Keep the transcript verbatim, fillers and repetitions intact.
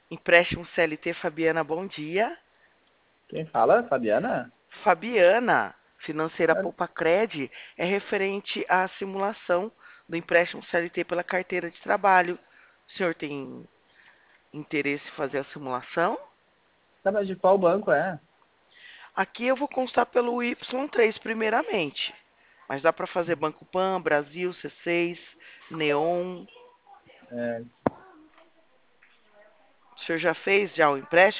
Empréstimo C L T, Fabiana, bom dia. Quem fala, Fabiana? Fabiana, Financeira Ah, Poupa-Cred, é referente à simulação do empréstimo C L T pela carteira de trabalho. O senhor tem interesse em fazer a simulação? tá, mas de qual banco é? Aqui eu vou constar pelo Y três primeiramente, mas dá para fazer Banco Pan, Brasil, C seis, Neon. É, O senhor já fez já o empréstimo?